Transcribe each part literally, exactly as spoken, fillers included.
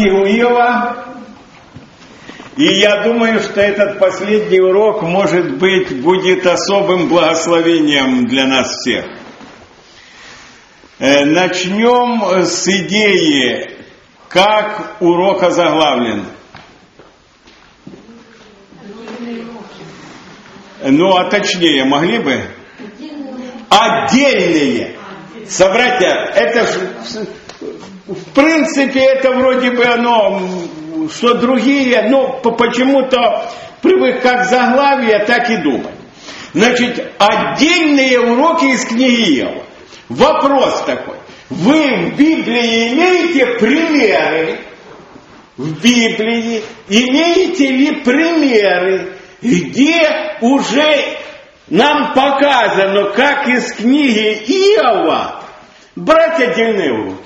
Иова. И я думаю, что этот последний урок, может быть, будет особым благословением для нас всех. Начнем с идеи, как урок озаглавлен. Ну, а точнее, могли бы? Отдельные. Собратья, это ж, в принципе, это вроде бы оно, что другие, но почему-то привык как заглавие, так и думать. Значит, отдельные уроки из книги Иова. Вопрос такой. Вы в Библии имеете примеры? В Библии имеете ли примеры, где уже нам показано, как из книги Иова брать отдельные уроки?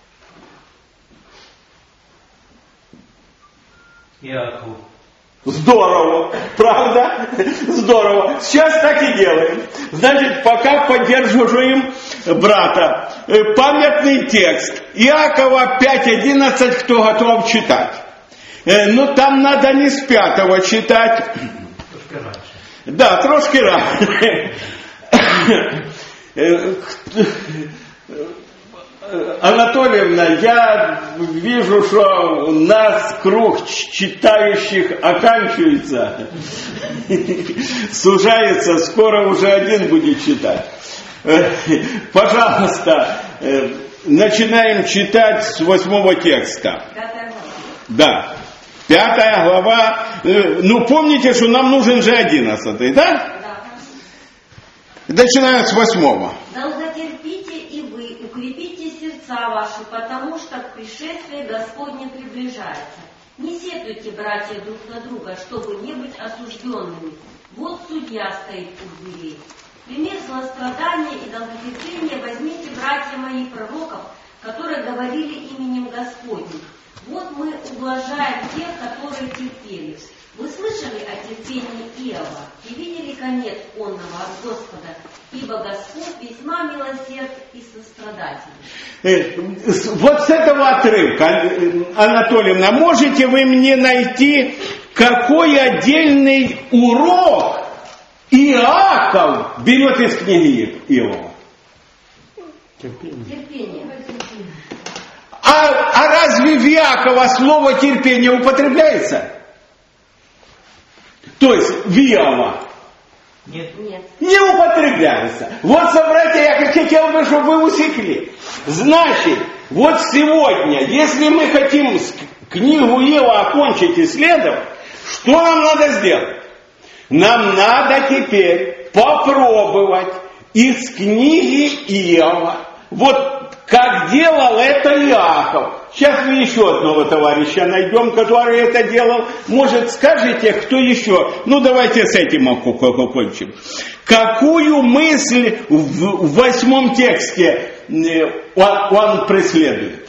Иаков. Здорово, правда? Здорово. Сейчас так и делаем. Значит, пока поддерживаем брата. Памятный текст. Иакова пять одиннадцать, кто готов читать. Ну, там надо не с пятого читать. Трошки раньше. Да, трошки раньше. Анатольевна, я вижу, что у нас круг читающих оканчивается, сужается, скоро уже один будет читать. Пожалуйста, начинаем читать с восьмого текста. Да, пятая глава. Ну, помните, что нам нужен же одиннадцатый, да? Начинаем с восьмого. Долготерпите и вы, укрепите сердца ваши, потому что пришествие Господне приближается. Не сетуйте, братья, друг на друга, чтобы не быть осужденными. Вот судья стоит у дверей. Пример злострадания и долготерпения возьмите, братья мои, пророков, которые говорили именем Господним. Вот мы ублажаем тех, которые терпели. Вы слышали о терпении Иова и видели конец онного от Господа, ибо Господь весьма милосерд и сострадателен. Вот с этого отрывка, Анатольевна, можете вы мне найти, какой отдельный урок Иаков берет из книги Иова? Терпение. Терпение. А, а разве в Иакова слово терпение употребляется? То есть в Иова? Нет. Нет. Не употребляется. Вот, собратья, я хотел бы, чтобы вы усекли. Значит, вот сегодня, если мы хотим книгу Иова окончить исследовать, что нам надо сделать? Нам надо теперь попробовать из книги Иова, вот как делал это Иаков. Сейчас мы еще одного товарища найдем, который это делал. Может, скажете, кто еще? Ну, давайте с этим окончим. Какую мысль в восьмом тексте он, он преследует?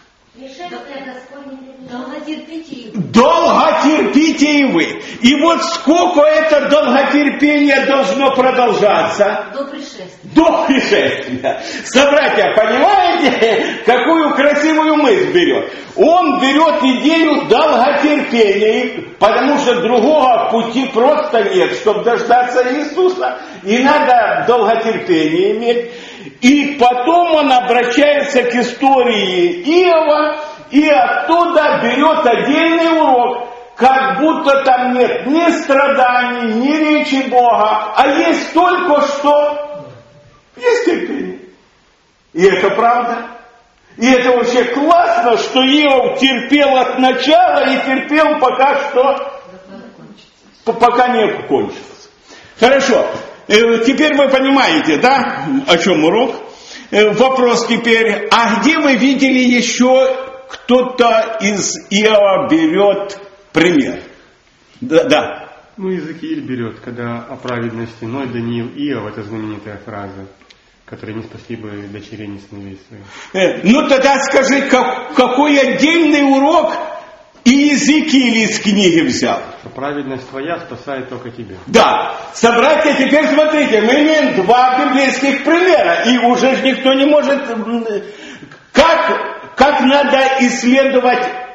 Долготерпите и вы. Долготерпите и вы. И вот сколько это долготерпение должно продолжаться? До пришествия. До пришествия. Собратья, понимаете, какую красивую мысль берет? Он берет идею долготерпения, потому что другого пути просто нет, чтобы дождаться Иисуса. И надо долготерпение иметь. И потом он обращается к истории Иова, и оттуда берет отдельный урок, как будто там нет ни страданий, ни речи Бога, а есть только что, есть терпение. И это правда. И это вообще классно, что Иов терпел от начала и терпел пока что, пока не кончилось. Хорошо. Теперь вы понимаете, да, о чем урок? Вопрос теперь, а где вы видели еще кто-то из Иова берет пример? Да, да. Ну, Иезекииль берет, когда о праведности Ной, Даниил, Иов, это знаменитая фраза, которые не спасли бы дочерей, не сыновей своих. Ну, тогда скажи, как, какой отдельный урок Иезекииль из книги взял? Праведность твоя спасает только тебя. Да. Собратья, теперь смотрите, мы имеем два библейских примера, и уже никто не может... Как, как надо исследовать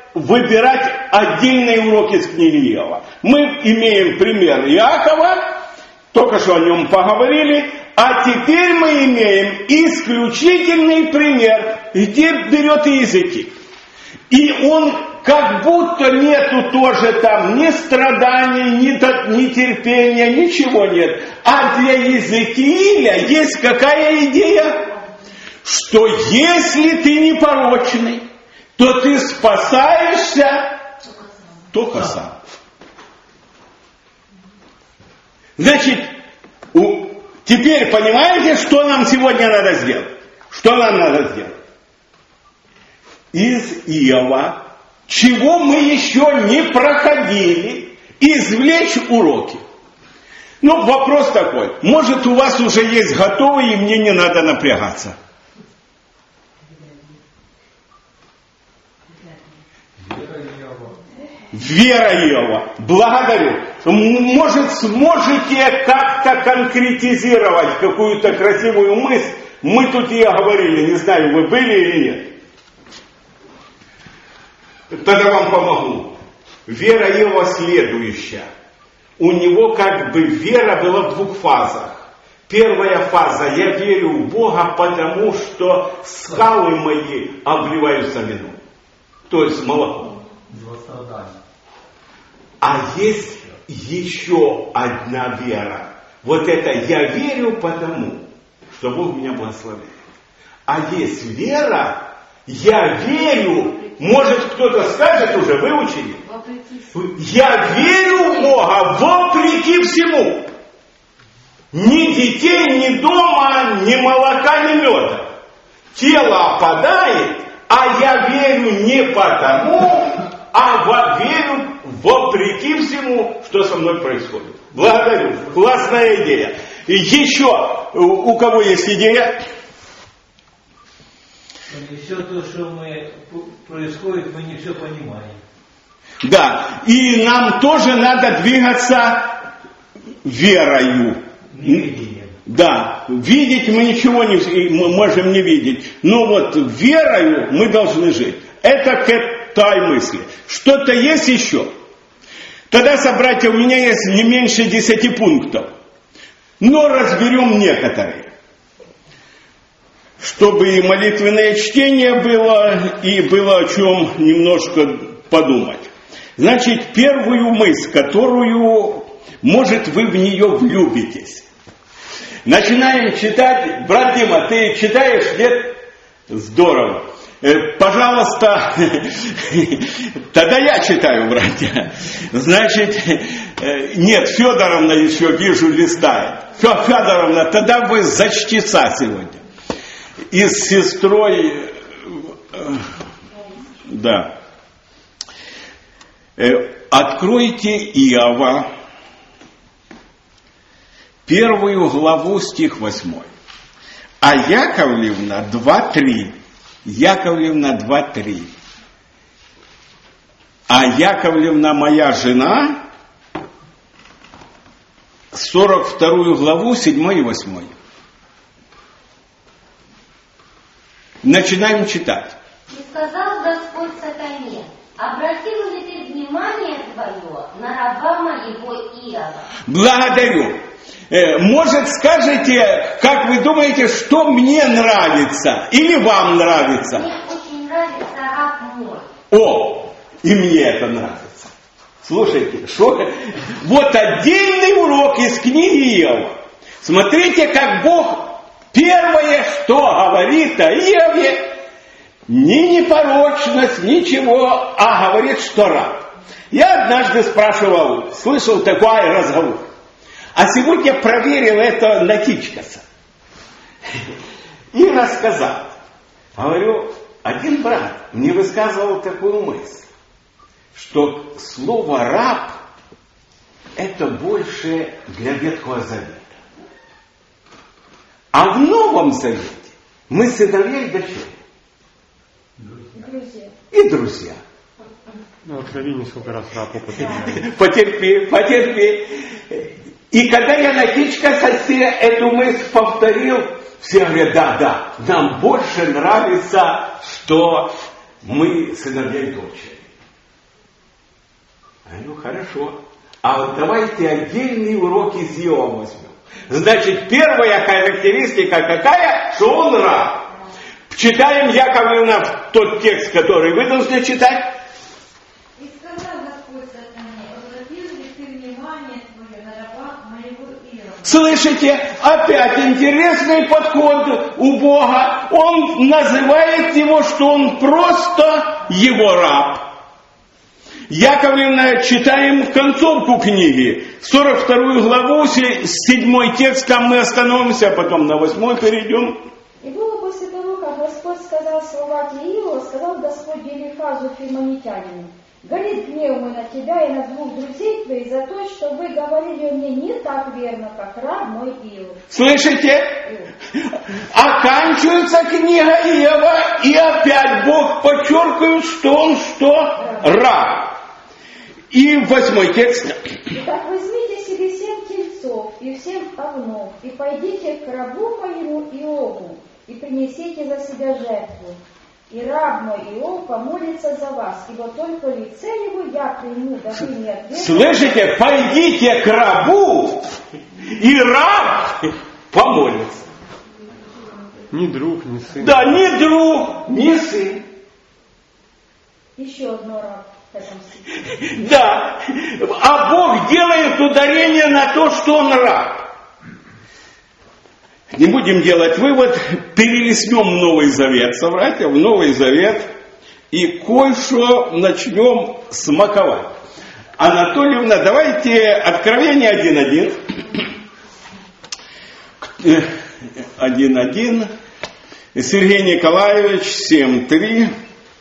выбирать отдельные уроки из книги Иова. Мы имеем пример Иакова, только что о нем поговорили, а теперь мы имеем исключительный пример, где берет языки. И он как будто нету тоже там ни страданий, ни, ни терпения, ничего нет. А для Иезекииля есть какая идея? Что если ты непорочный, то ты спасаешься только сам. Значит, у, теперь понимаете, что нам сегодня надо сделать? Что нам надо сделать? Из Иова, чего мы еще не проходили, извлечь уроки. Ну, вопрос такой. Может, у вас уже есть готовый, и мне не надо напрягаться. Вера Иова. Благодарю. Может, сможете как-то конкретизировать какую-то красивую мысль? Мы тут ее говорили, не знаю, вы были или нет. Тогда вам помогу. Вера Иова следующая. У него как бы вера была в двух фазах. Первая фаза: я верю в Бога, потому что скалы мои обливаются вином. То есть молоком. А есть еще одна вера. Вот это я верю потому, что Бог меня благословляет. А есть вера, я верю, может кто-то скажет, уже выучили. Я верю в Бога вопреки всему. Ни детей, ни дома, ни молока, ни меда. Тело опадает, а я верю не потому, а верю вопреки всему, что со мной происходит. Благодарю. Классная идея. И еще, у кого есть идея? И все то, что мы, происходит, мы не все понимаем. Да, и нам тоже надо двигаться верою. Невидением. Да, видеть мы ничего не мы можем не видеть, но вот верою мы должны жить. Это к той мысли. Что-то есть еще? Тогда, собратья, у меня есть не меньше десяти пунктов. Но разберем некоторые. Чтобы и молитвенное чтение было, и было о чем немножко подумать. Значит, первую мысль, которую, может, вы в нее влюбитесь. Начинаем читать. Брат Дима, ты читаешь, нет? Здорово. Пожалуйста, тогда я читаю, братья. Значит, нет, Федоровна еще, вижу, листает. Федоровна, тогда вы за чтеца сегодня. И с сестрой, да. Откройте Иова, первую главу, стих восьмой. А Яковлевна два три. Яковлевна два три. А Яковлевна моя жена, сорок вторую главу, седьмой и восьмой. Начинаем читать. И сказал Господь сатане: обратил ли ты внимание твое на раба моего Иова? Благодарю. Может, скажете, как вы думаете, что мне нравится или вам нравится? Мне очень нравится раб мой. О, и мне это нравится. Слушайте, что? Вот отдельный урок из книги Иова. Смотрите, как Бог первое, что говорит о Иове, ни непорочность, ничего, а говорит, что раб. Я однажды спрашивал, слышал такой разговор. А сегодня проверил это на Кичкаса. И рассказал. Говорю, один брат мне высказывал такую мысль, что слово «раб» это больше для Ветхого Завета. А в Новом Завете мы сыновья и дочери. Друзья. И друзья. Ну, откровение сколько раз раб употребляет. Потерпи, потерпи. И когда я на Кичкасе эту мысль повторил, все говорят, да, да, нам больше нравится, что мы сыновья и дочери. хорошо. А вот давайте отдельный урок из Иова возьмем. Значит, первая характеристика какая? Что он раб. Читаем, Яковлевна, тот текст, который вы должны читать. И сказал Господь сатане: обратил ли ты внимание твое на раба моего Иова? Слышите? Опять интересный подход у Бога. Он называет его, что он просто его раб. Яковлевна, читаем концовку книги, сорок вторую главу, седьмой текст, там мы остановимся, а потом на восьмой перейдем. И было после того, как Господь сказал слова Иова, сказал Господь Елифазу Фимонитянину: горит гнев мой на тебя и на двух друзей твоих за то, что вы говорили мне не так верно, как раб мой Иов. Слышите? Оканчивается книга Иова, и опять Бог подчеркивает, что он что? Раб. И восьмой текст. Итак, возьмите себе семь тельцов и семь овнов, и пойдите к рабу моему Иову, и принесите за себя жертву. И раб мой Иов помолится за вас, ибо только лице его я приму, да вы не ответите. Слышите? Пойдите к рабу, и раб помолится. Ни друг, ни сын. Да, ни друг, ни сын. Еще одно раб. Да, а Бог делает ударение на то, что он раб. Не будем делать вывод, перелистнем Новый Завет, собратья, в Новый Завет, и кое-что начнем смаковать. Анатольевна, давайте Откровение один один. один один. Сергей Николаевич, семь три.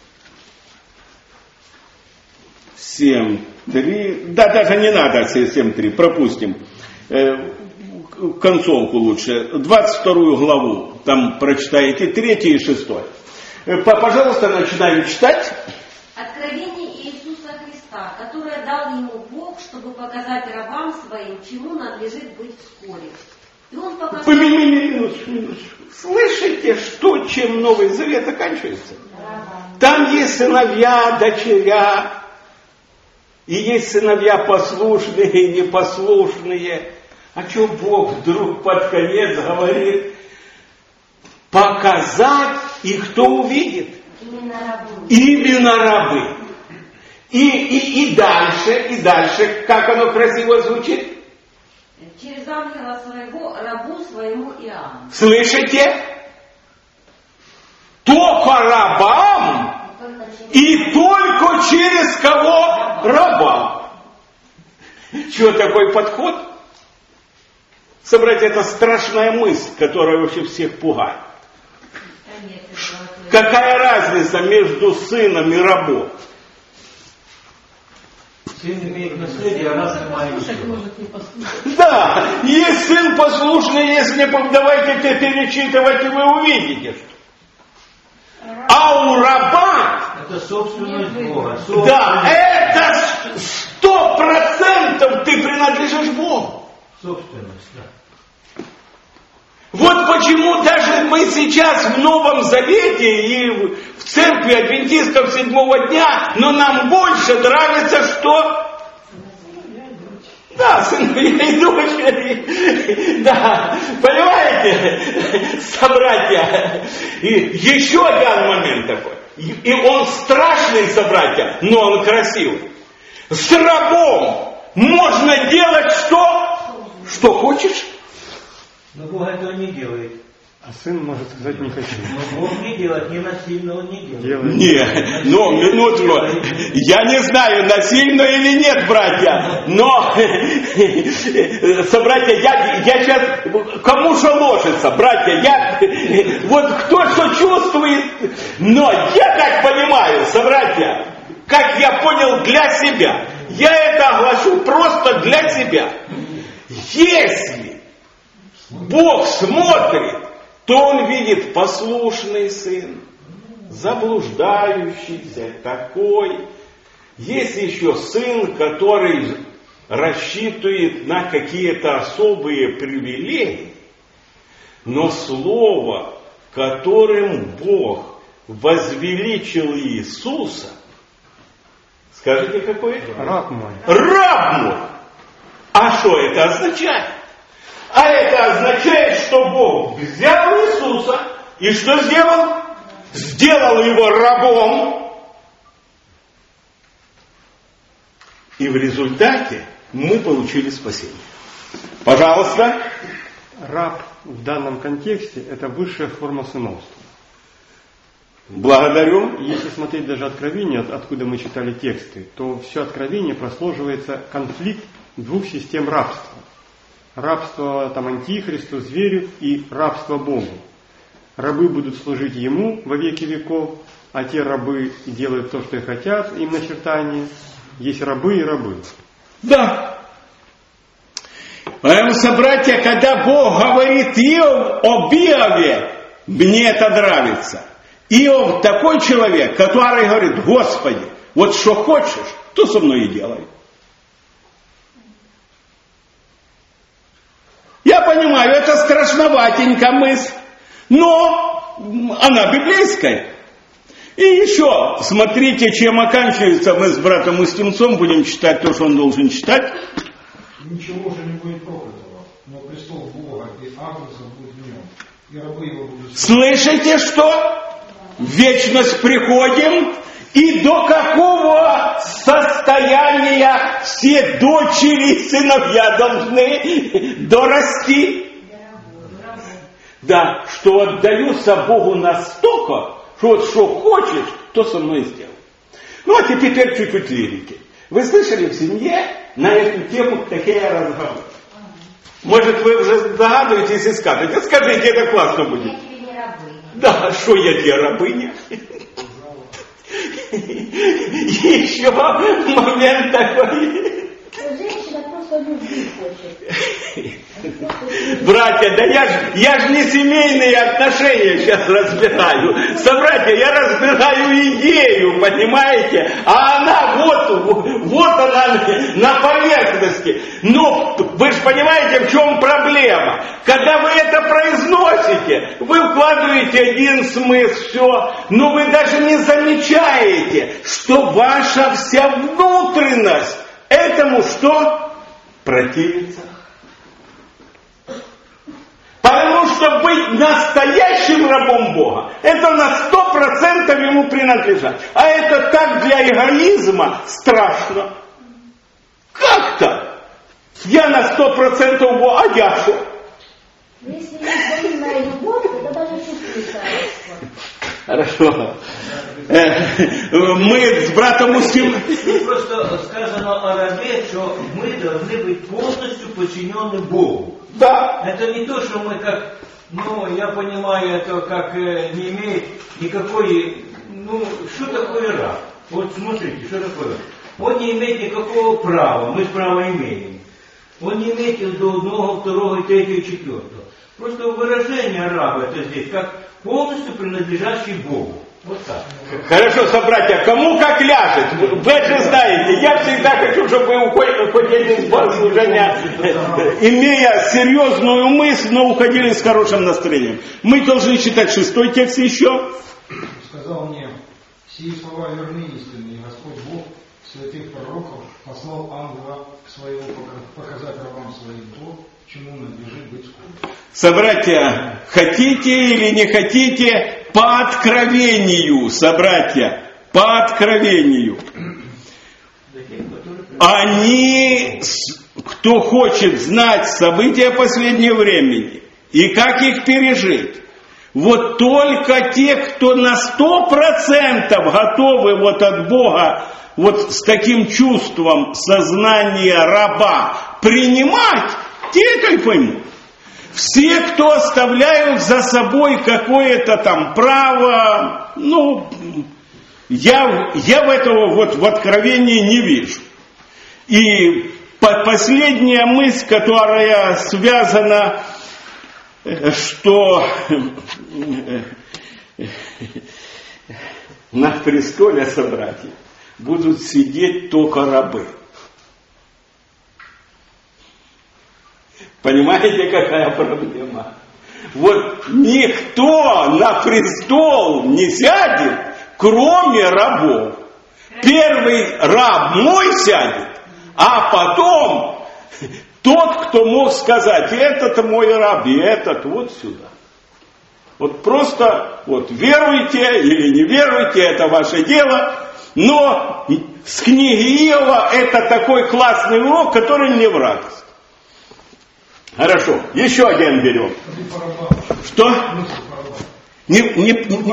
семь три. Да, даже не надо семь три, пропустим. Э, концовку лучше. двадцать вторую главу, там прочитаете третий и шестой. Э, пожалуйста, начинаем читать. Откровение Иисуса Христа, которое дал ему Бог, чтобы показать рабам своим, чему надлежит быть вскоре. И он показал... Минуточку, минуточку. Слышите, что, чем Новый Завет оканчивается? Там есть сыновья, дочеря. И есть сыновья послушные и непослушные. А что Бог вдруг под конец говорит? Показать, и кто увидит? Именно рабы. Именно рабы. И, и, и дальше, и дальше, как оно красиво звучит? Через ангела своего, рабу своему Иоанну. Слышите? Только рабам. И только через кого? Раба. Чего такой подход? Собрать, это страшная мысль, которая вообще всех пугает. Какая разница между сыном и рабом? Сын имеет наследие, а раб имеет. Да, есть сын послушный, если не давайте это перечитывать, и вы увидите. А у раба... Это собственность Бога. Да, это сто процентов ты принадлежишь Богу. Собственность, да. Вот почему даже мы сейчас в Новом Завете и в церкви адвентистов седьмого дня, но нам больше нравится, что... Да, сыновья и дочери. Да, понимаете, собратья. И еще один момент такой. И он страшный, собратья, но он красивый. С рабом можно делать что? Что хочешь? Но Бог этого не делает. А сын может сказать не хочу. Но Бог не делает, не насильно он не делает. Делает. Нет, но минутку, я не знаю, насильно или нет, братья, но, собратья, я, я сейчас, кому же ложится, братья, я, вот кто что чувствует, но я так понимаю, собратья, как я понял для себя, я это оглашу просто для себя. Если Бог смотрит, то он видит послушный сын, заблуждающийся такой. Есть еще сын, который рассчитывает на какие-то особые привилегии, но слово, которым Бог возвеличил Иисуса, Скажите, какой? Раб мой. Раб мой. А что это означает? А это означает, что Бог взял Иисуса и что сделал? Сделал его рабом. И в результате мы получили спасение. Пожалуйста. Раб в данном контексте – это высшая форма сыновства. Благодарю. Если смотреть даже Откровение, откуда мы читали тексты, то все Откровение прослеживается конфликт двух систем рабства. Рабство там, антихристу, зверю и рабство Богу. Рабы будут служить Ему во веки веков, а те рабы делают то, что и хотят, им начертание. Есть рабы и рабы. Да. Поэтому, собратья, когда Бог говорит Иов об Иове, мне это нравится. Иов такой человек, который говорит: Господи, вот что хочешь, то со мной и делай. Я понимаю, это страшноватенько мысль, но она библейская. И еще, смотрите, чем оканчивается. Мы с братом Устинцом будем читать то, что он должен читать. Ничего же не будет проклятого, но престол Бога и Агнца будет в нем, и рабы его будут... Слышите, что? В вечность приходим, и до какого состояния все дочери и сыновья должны дорасти? Да, что отдаюся Богу настолько, что вот что хочешь, то со мной сделай. Ну, а теперь чуть-чуть лирики. Вы слышали в семье на эту тему такие разговоры? Может, вы уже догадываетесь и скажете: скажите, это классно будет. Я тебе не рабыня. Да, что я тебе рабыня? Еще момент такой. Женщина просто любви хочет. Братья, да я ж, я ж не семейные отношения сейчас разбираю. Собратья, я разбираю идею, понимаете? А она вот, вот она на поверхности. Но вы же понимаете, в чем проблема? Когда вы это произносите, вы вкладываете один смысл, все, но вы даже не замечаете, что ваша вся внутренность этому что? Противится. Потому что быть настоящим рабом Бога, это на сто процентов ему принадлежать. А это так для эгоизма страшно. Как так? Я на сто процентов Бога, а я что? Если есть взаимная любовь, то даже чувствуется родство. Хорошо. Мы с братом Устим... Тут просто сказано о рабе, что мы должны быть полностью подчинены Богу. Да. Это не то, что мы как, ну, я понимаю, это как э, не имеет никакой, ну, что такое раб? Вот смотрите, что такое раб? Он не имеет никакого права, мы право имеем. Он не имеет до одного, второго, третьего, четвертого. Просто выражение раба это здесь, как полностью принадлежащий Богу. Вот так. Хорошо, собратья, кому как ляжет. Вы же знаете, я всегда хочу, чтобы вы уходили из богослужения, имея серьезную мысль, но уходили с хорошим настроением. Мы должны читать шестой текст еще. Сказал мне: сии слова верны истинные, Господь Бог святых пророков послал ангела своего показать рабам своим то, чему надлежит быть скоро. Собратья, хотите или не хотите, по откровению, собратья, по откровению. Они, кто хочет знать события последнего времени и как их пережить, вот только те, кто на сто процентов готовы вот от Бога вот с таким чувством сознания раба принимать, те это и поймут. Все, кто оставляют за собой какое-то там право, ну, я, я в этого вот в откровении не вижу. И последняя мысль, которая связана, что на престоле, собратья, будут сидеть только рабы. Понимаете, какая проблема? Вот никто на престол не сядет, кроме рабов. Первый раб мой сядет, а потом тот, кто мог сказать, этот мой раб, и этот вот сюда. Вот просто вот веруйте или не веруйте, это ваше дело. Но с книги Иова это такой классный урок, который мне в радость. Хорошо, еще один берем. Что? Не, не, не.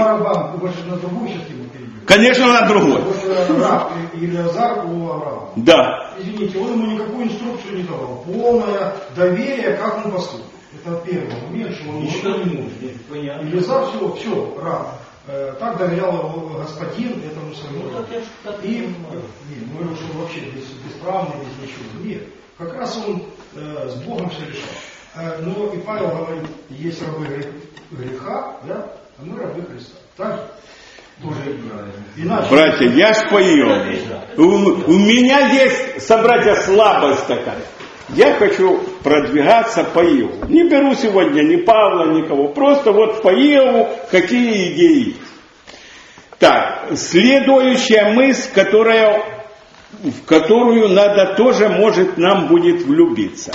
Конечно, на другой. Раб Илиазар у Авраама. Да. Извините, он ему никакую инструкцию не давал. Полное доверие, как он поступит. Это первый момент, что он ничего не может. Илиазар все, все, раб. Так доверял его господин этому своему рабу. И не, говорю, что вообще без, бесправный, без ничего. Нет. Как раз он э, с Богом все решал. Э, но и Павел говорит, есть рабы греха, да, а мы рабы Христа. Так же? Тоже иначе. Братья, я ж поел. У, у меня есть, собратья, слабость такая. Я хочу продвигаться по Иову. Не беру сегодня ни Павла, никого. Просто вот по Иову какие идеи есть. Так, следующая мысль, которая, в которую надо тоже, может, нам будет влюбиться.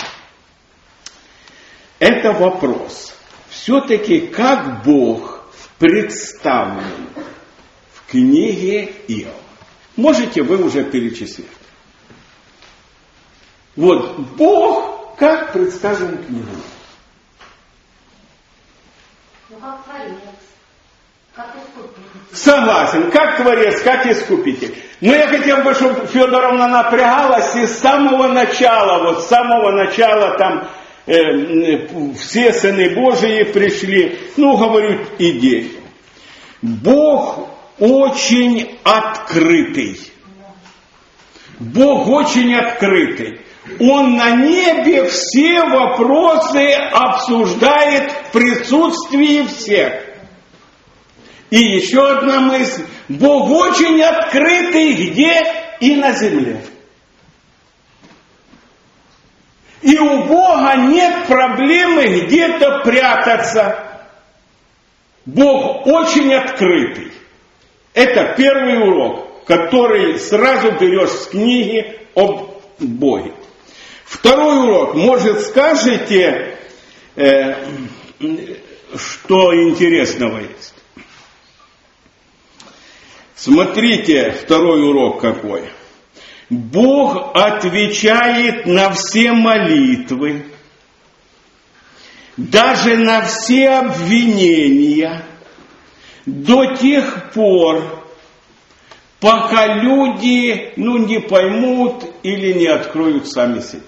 Это вопрос. Все-таки как Бог представлен в книге Иова? Можете вы уже перечислить? Вот Бог как представлен в книге? Ну, как творец, как искупитель. Согласен, как творец, как искупитель. Но я хотел бы, чтобы Федоровна напрягалась и с самого начала, вот с самого начала там э, все сыны Божии пришли. Ну, говорю, идею. Бог очень открытый. Бог очень открытый. Он на небе все вопросы обсуждает в присутствии всех. И еще одна мысль. Бог очень открытый где? И на земле. И у Бога нет проблемы где-то прятаться. Бог очень открытый. Это первый урок, который сразу берешь с книги об Боге. Второй урок. Может, скажете, э, что интересного есть? Смотрите, второй урок какой. Бог отвечает на все молитвы, даже на все обвинения, до тех пор, пока люди, ну, не поймут или не откроют сами себя.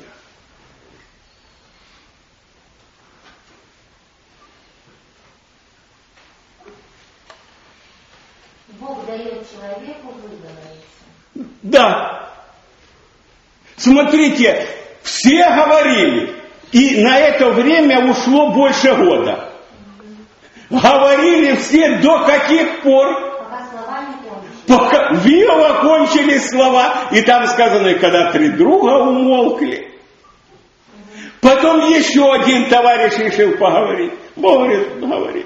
Бог дает человеку выговориться. Да. Смотрите, все говорили, и на это время ушло больше года. Говорили все до каких пор? Пока слова не кончились. Пока в Иова кончились слова, и там сказано, когда три друга умолкли. Потом еще один товарищ решил поговорить. Бог говорит, говори.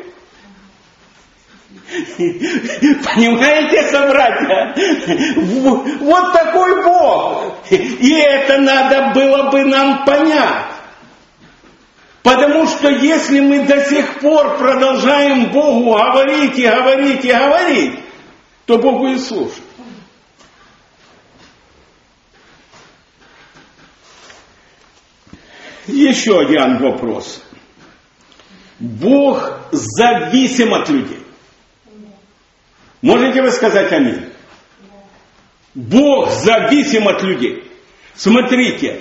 Понимаете, собратья? Вот такой Бог. И это надо было бы нам понять. Потому что если мы до сих пор продолжаем Богу говорить и говорить и говорить, то Бог будет слушать. Еще один вопрос. Бог зависим от людей. Можете вы сказать аминь? Бог зависим от людей. Смотрите,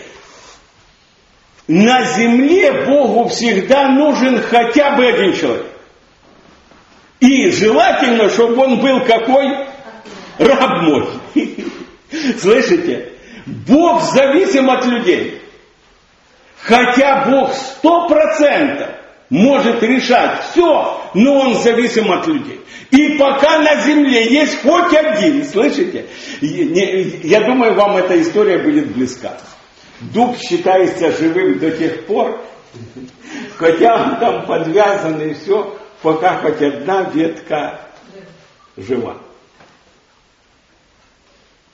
на земле Богу всегда нужен хотя бы один человек. И желательно, чтобы он был какой? Раб мой. Слышите? Бог зависим от людей. Хотя Бог сто процентов может решать все, но он зависим от людей. И пока на земле есть хоть один, слышите? Я думаю, вам эта история будет близка. Дуб считается живым до тех пор, хотя он там подвязан и все, пока хоть одна ветка жива.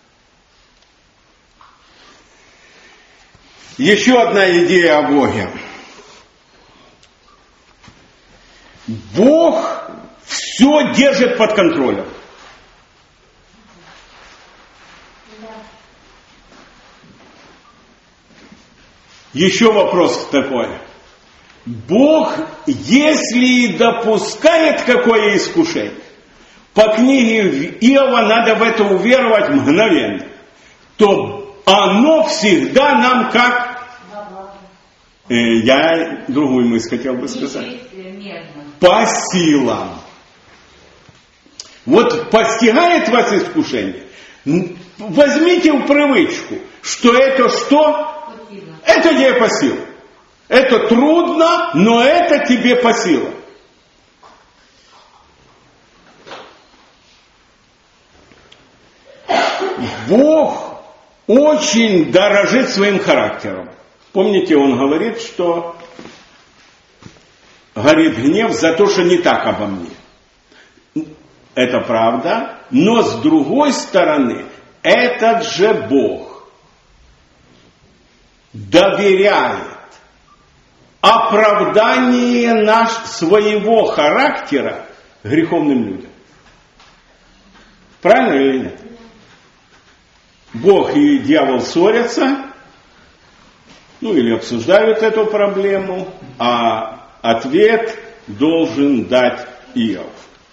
Еще одна идея о Боге. Бог все держит под контролем. Еще вопрос такой. Бог, если и допускает какое искушение, по книге Иова надо в это уверовать мгновенно, то оно всегда нам как... Э, я другую мысль хотел бы сказать. По силам. Вот постигает вас искушение, возьмите в привычку, что это что? Это тебе по силам. Это трудно, но это тебе по силам. Бог очень дорожит своим характером. Помните, он говорит, что горит гнев за то, что не так обо мне. Это правда, но с другой стороны, этот же Бог доверяет оправдание наш своего характера греховным людям. Правильно или нет? Бог и дьявол ссорятся, ну или обсуждают эту проблему, а ответ должен дать Иов.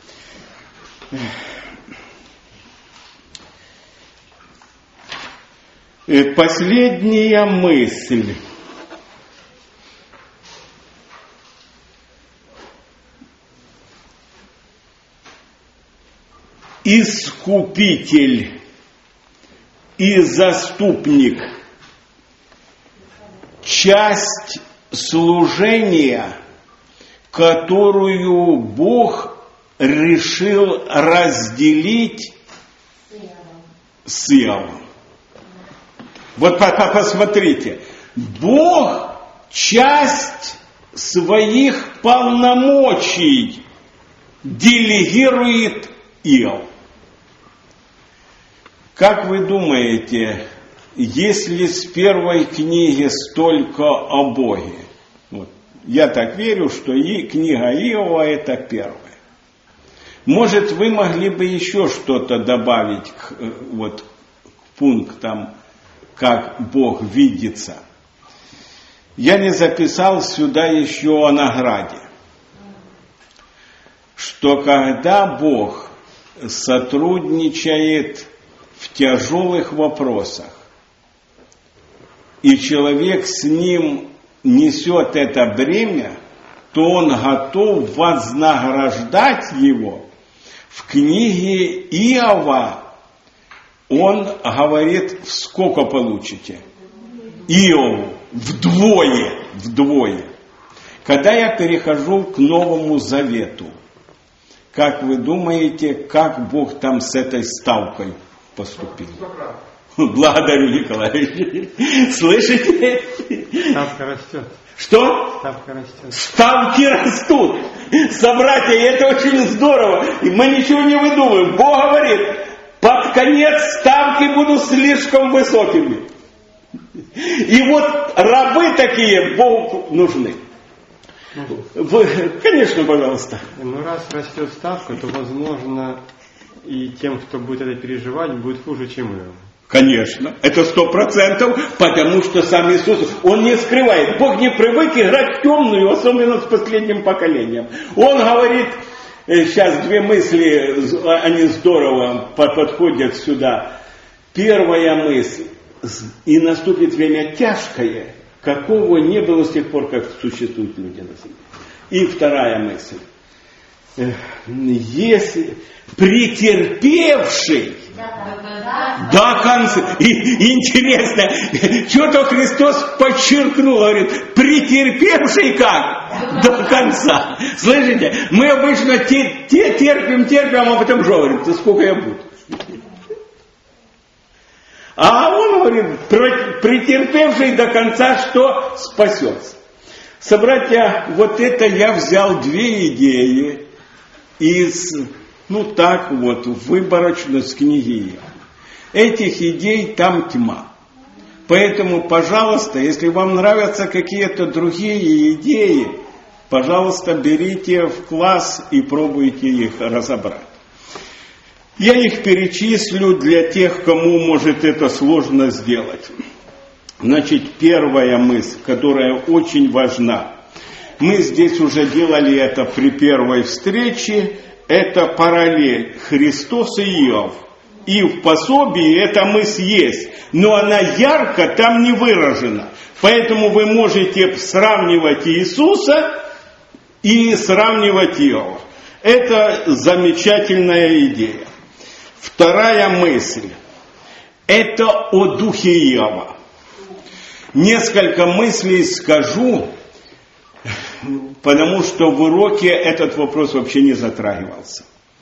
И последняя мысль. Искупитель и заступник. Часть служения, которую Бог решил разделить с Иовом. Вот посмотрите. Бог часть своих полномочий делегирует Иову. Как вы думаете, если с первой книги столько о Боге? Вот, я так верю, что и книга Иова это первая. Может, вы могли бы еще что-то добавить к, вот, к пунктам, как Бог видится? Я не записал сюда еще о награде. Что когда Бог сотрудничает в тяжелых вопросах, и человек с ним несет это бремя, то он готов вознаграждать его. В книге Иова он говорит, сколько получите? Иову вдвое, вдвое. Когда я перехожу к Новому Завету, как вы думаете, как Бог там с этой ставкой поступил? Благодарю, Николай. Слышите? Ставка растет. Что? Ставка растет. Ставки растут. Собратья, и это очень здорово. И мы ничего не выдумываем. Бог говорит, под конец ставки будут слишком высокими. И вот рабы такие Богу нужны. Вы, конечно, пожалуйста. Ну, раз растет ставка, то, возможно, и тем, кто будет это переживать, будет хуже, чем им. Конечно, это сто процентов, потому что сам Иисус, Он не скрывает. Бог не привык играть в темную, особенно с последним поколением. Он говорит, сейчас две мысли, они здорово подходят сюда. Первая мысль, и наступит время тяжкое, какого не было с тех пор, как существуют люди на земле. И вторая мысль. Если претерпевший до конца, и, интересно, что-то Христос подчеркнул, говорит, претерпевший как? До конца. Слышите, мы обычно те, те терпим, терпим, а потом что говорим, да сколько я буду? А он говорит, претерпевший до конца что? Спасется. Собратья, вот это я взял две идеи из, ну так вот, выборочно с книги. Этих идей там тьма. Поэтому, пожалуйста, если вам нравятся какие-то другие идеи, пожалуйста, берите в класс и пробуйте их разобрать. Я их перечислю для тех, кому может это сложно сделать. Значит, первая мысль, которая очень важна. Мы здесь уже делали это при первой встрече. Это параллель Христос и Иов. И в пособии эта мысль есть, но она ярко там не выражена. Поэтому вы можете сравнивать Иисуса и сравнивать Иова. Это замечательная идея. Вторая мысль. Это о духе Иова. Несколько мыслей скажу, потому что в уроке этот вопрос вообще не затрагивался.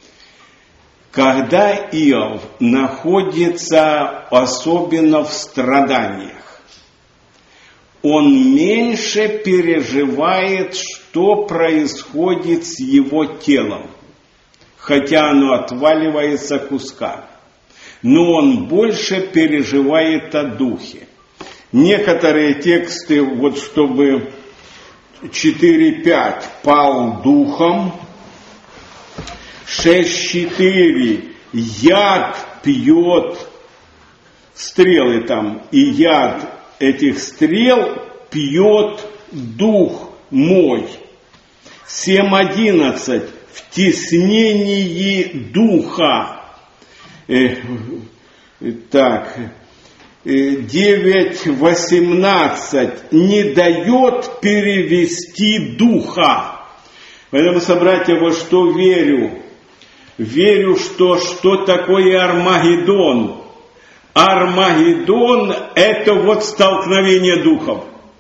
Когда Иов находится особенно в страданиях, он меньше переживает, что происходит с его телом, хотя оно отваливается кусками. Но он больше переживает о духе. Некоторые тексты, вот чтобы четыре пять пал духом, шесть четыре яд пьет, стрелы там, и яд этих стрел пьет дух мой. семь одиннадцать в теснении духа. Э, так, девять восемнадцать не дает перевести духа. Поэтому, собратья, во что верю? Верю, что что такое Армагеддон. Армагеддон – это вот столкновение духов.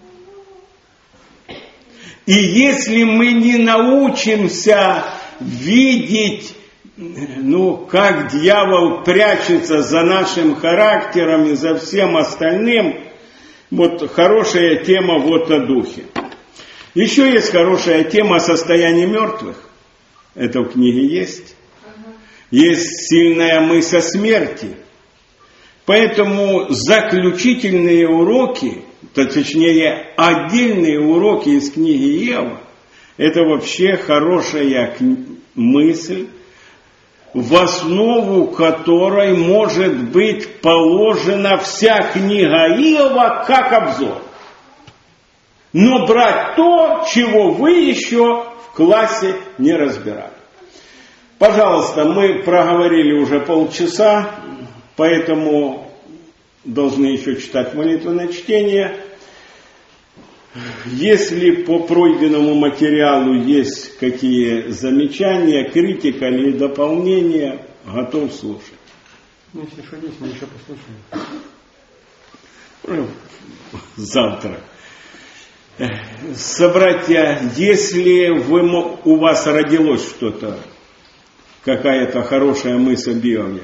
И если мы не научимся видеть, ну, как дьявол прячется за нашим характером и за всем остальным, вот хорошая тема вот о духе. Еще есть хорошая тема о состоянии мертвых. Это в книге есть. Есть сильная мысль о смерти. Поэтому заключительные уроки, то, точнее отдельные уроки из книги Иова, это вообще хорошая мысль, в основу которой может быть положена вся книга Иова как обзор. Но брать то, чего вы еще в классе не разбирали. Пожалуйста, мы проговорили уже полчаса, поэтому должны еще читать молитвенное чтение. Если по пройденному материалу есть какие замечания, критика или дополнения, готов слушать. Ну, если что есть, мы еще послушаем. Завтра. Собратья, если вы, у вас родилось что-то, какая-то хорошая мысль о Иове,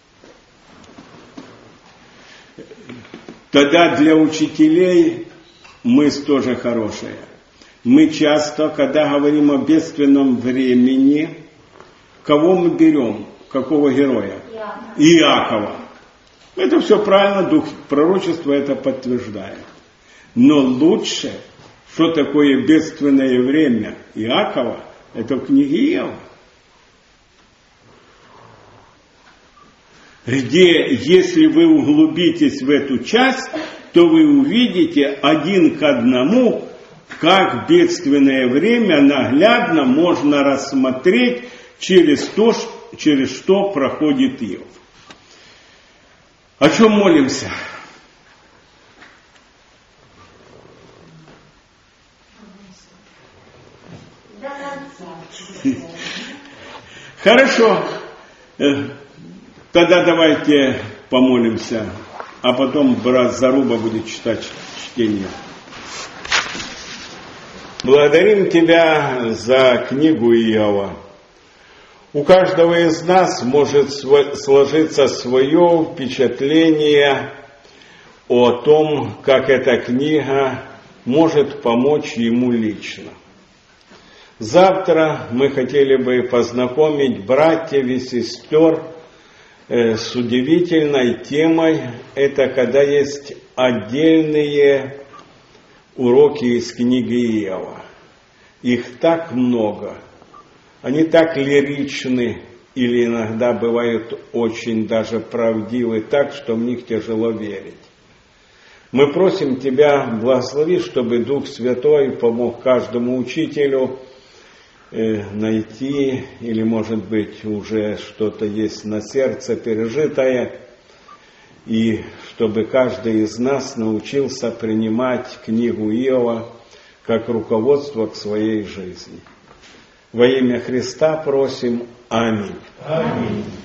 тогда для учителей мысль тоже хорошая. Мы часто, когда говорим о бедственном времени, кого мы берем? Какого героя? Иакова. Иакова. Это все правильно, дух пророчества это подтверждает. Но лучше, что такое бедственное время Иакова, это в книге Иова. Где, если вы углубитесь в эту часть, то вы увидите один к одному, как бедственное время наглядно можно рассмотреть через то, через что проходит Иов. О чем молимся? Хорошо. Тогда давайте помолимся, а потом брат Заруба будет читать чтение. Благодарим Тебя за книгу Иова. У каждого из нас может сложиться свое впечатление о том, как эта книга может помочь ему лично. Завтра мы хотели бы познакомить братьев и сестер с удивительной темой. Это когда есть отдельные уроки из книги Иова. Их так много. Они так лиричны или иногда бывают очень даже правдивы, так, что в них тяжело верить. Мы просим Тебя, благослови, чтобы Дух Святой помог каждому учителю э, найти, или, может быть, уже что-то есть на сердце пережитое, и чтобы каждый из нас научился принимать книгу Иова как руководство к своей жизни. Во имя Христа просим. Аминь. Аминь.